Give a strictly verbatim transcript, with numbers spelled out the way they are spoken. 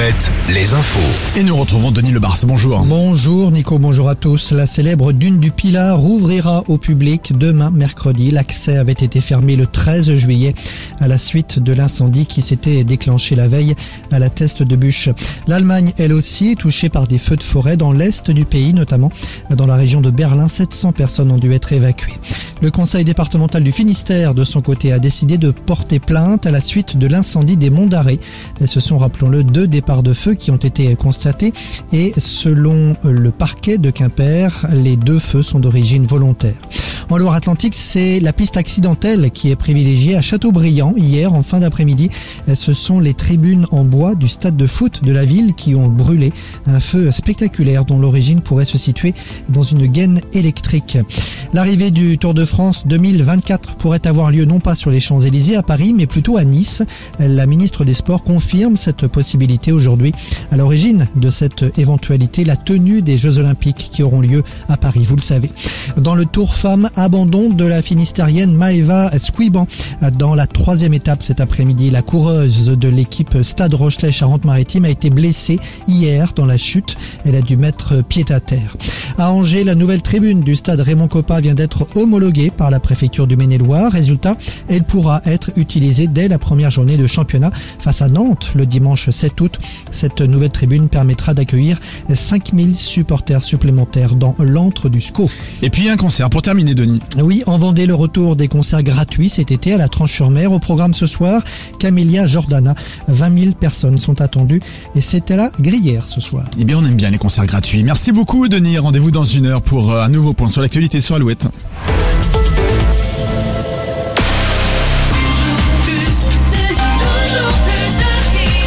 Alouette, les infos. Et nous retrouvons Denis Lebars. Bonjour. Bonjour Nico, bonjour à tous. La célèbre dune du Pilat rouvrira au public demain mercredi. L'accès avait été fermé le treize juillet à la suite de l'incendie qui s'était déclenché la veille à la Teste de Buch. L'Allemagne, elle aussi, est touchée par des feux de forêt dans l'est du pays, notamment dans la région de Berlin. sept cents personnes ont dû être évacuées. Le conseil départemental du Finistère, de son côté, a décidé de porter plainte à la suite de l'incendie des Monts d'Arrée. Ce sont, rappelons-le, deux départs de feu qui ont été constatés et selon le parquet de Quimper, les deux feux sont d'origine volontaire. En Loire-Atlantique, c'est la piste accidentelle qui est privilégiée à Châteaubriand hier en fin d'après-midi. Ce sont les tribunes en bois du stade de foot de la ville qui ont brûlé. Un feu spectaculaire dont l'origine pourrait se situer dans une gaine électrique. L'arrivée du Tour de France deux mille vingt-quatre pourrait avoir lieu non pas sur les Champs-Élysées à Paris, mais plutôt à Nice. La ministre des Sports confirme cette possibilité aujourd'hui. À l'origine de cette éventualité, la tenue des Jeux Olympiques qui auront lieu à Paris, vous le savez. Dans le Tour Femmes, abandon de la Finistérienne Maëva Squiban. Dans la troisième étape cet après-midi, la coureuse de l'équipe Stade Rochelet Charente-Maritime a été blessée hier dans la chute. Elle a dû mettre pied à terre. À Angers, la nouvelle tribune du stade Raymond Kopa vient d'être homologuée par la préfecture du Maine-et-Loire. Résultat, elle pourra être utilisée dès la première journée de championnat face à Nantes le dimanche sept août. Cette nouvelle tribune permettra d'accueillir cinq mille supporters supplémentaires dans l'antre du S C O. Et puis un concert pour terminer, Denis. Oui, en Vendée, le retour des concerts gratuits cet été à la Tranche-sur-Mer. Au programme ce soir, Camélia Jordana. vingt mille personnes sont attendues et c'est à la Gruyère ce soir. Eh bien, on aime bien les concerts gratuits. Merci beaucoup, Denis. Rendez-vous dans une heure pour un nouveau point sur l'actualité sur Alouette.